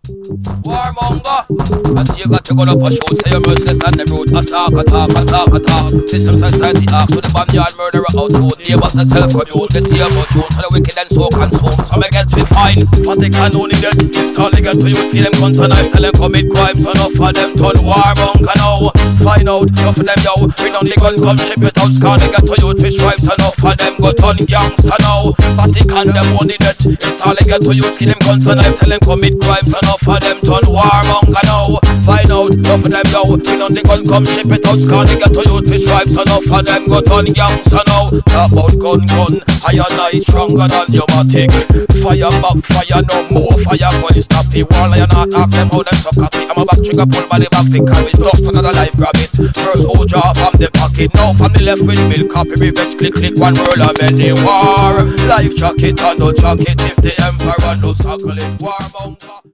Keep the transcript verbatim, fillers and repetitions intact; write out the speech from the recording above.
Warmonger, I see you got to go up a shoot. Say you're merciless than them road. A stalk attack, a stalk attack. System society act to the banyard murderer out road. Neighbors and self-commute. They see about June. So the wicked and so consumed. Some may get me fine. Vatican only get. Install they get to use. Give them guns and knives. Tell them commit crimes. Enough for them turn warmonger now. Find out, enough of them now. Bring on the gun, come ship it out. Scar they get to use fish stripes. Enough for them go turn gangster now. Vatican them only get. Install they get to use. Give them guns and knives. Tell them commit crimes. Enough for them turn warmonger now. Find out, enough of them now. Bring on the gun, come ship it out. Scar they get to use fish stripes. Enough for them go turn gangster now. Talk about gun gun. I and I stronger than your matic. Fire back, fire no more. Fire gun stop the wall. I not ask them how them suck at it. I'm a back trigger pull by the back. They carry dust another life grab it. First hold jaw from the pocket. Now from the left with milk copy. Revenge click click one world of many war. Life jacket and no jacket. If the emperor no suckle it. Warmonger.